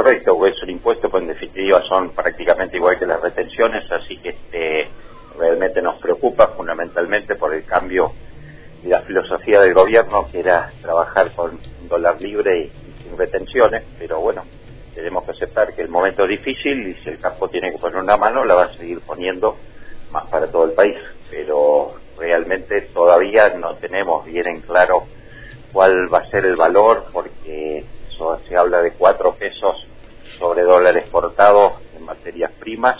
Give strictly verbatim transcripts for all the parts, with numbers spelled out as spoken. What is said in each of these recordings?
correcto, es un impuesto que en definitiva son prácticamente igual que las retenciones, así que este, realmente nos preocupa fundamentalmente por el cambio y la filosofía del gobierno, que era trabajar con un dólar libre y, y sin retenciones, pero bueno, tenemos que aceptar que el momento es difícil y si el campo tiene que poner una mano, la va a seguir poniendo más para todo el país, pero realmente todavía no tenemos bien en claro cuál va a ser el valor, porque eso, se habla de cuatro pesos sobre dólar exportado en materias primas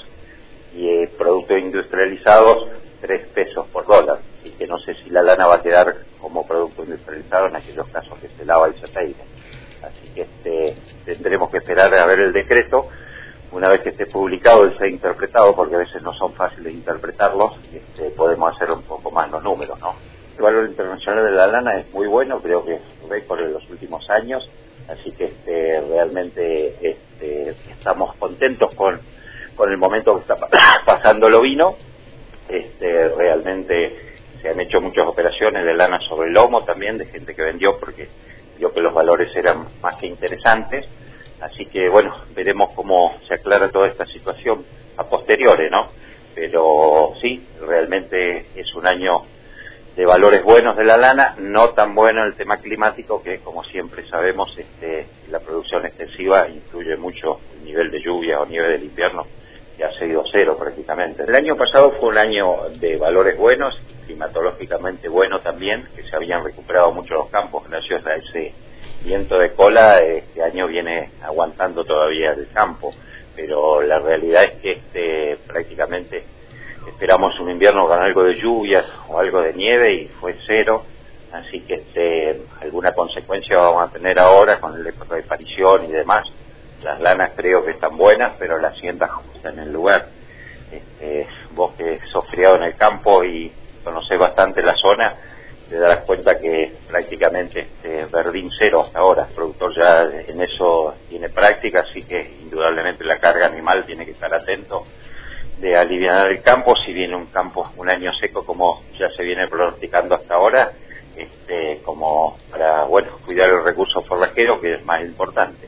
y eh, productos industrializados tres pesos por dólar, y que no sé si la lana va a quedar como producto industrializado en aquellos casos que se lava y se peine. Así que este, tendremos que esperar a ver el decreto. Una vez que esté publicado y sea interpretado, porque a veces no son fáciles de interpretarlos, este, podemos hacer un poco más los números, ¿no? El valor internacional de la lana es muy bueno, creo que es récord en los últimos años, así que este, realmente este, estamos contentos con, con el momento que está pasando el ovino. Este, realmente se han hecho muchas operaciones de lana sobre el lomo también, de gente que vendió porque vio que los valores eran más que interesantes. Así que, bueno, veremos cómo se aclara toda esta situación a posteriori, ¿no? Pero sí, realmente es un año de valores buenos de la lana, no tan bueno el tema climático, que como siempre sabemos, este, la producción extensiva influye mucho el nivel de lluvia o nivel del invierno, que ha sido cero prácticamente. El año pasado fue un año de valores buenos, climatológicamente bueno también, que se habían recuperado mucho los campos gracias a ese viento de cola. Este año viene aguantando todavía el campo, pero la realidad es que este prácticamente esperamos un invierno con algo de lluvias o algo de nieve y fue cero, así que este, alguna consecuencia vamos a tener ahora con el reparición y demás. Las lanas creo que están buenas, pero la hacienda justa en el lugar. Este, vos que sos criado en el campo y conocés bastante la zona, te darás cuenta que prácticamente este, verdín cero hasta ahora. El productor ya en eso tiene práctica, así que indudablemente la carga animal tiene que estar atento de aliviar el campo. Si viene un campo, un año seco como ya se viene pronosticando hasta ahora, este, como para, bueno, cuidar el recurso forrajero, que es más importante.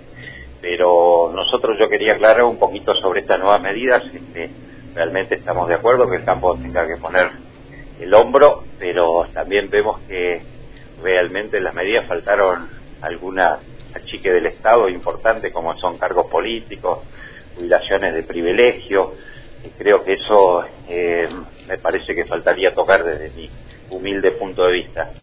Pero nosotros, yo quería aclarar un poquito sobre estas nuevas medidas. Este, realmente estamos de acuerdo que el campo tenga que poner el hombro, pero también vemos que realmente en las medidas faltaron alguna achique del Estado importante, como son cargos políticos, jubilaciones de privilegio. Y creo que eso eh, me parece que faltaría tocar desde mi humilde punto de vista.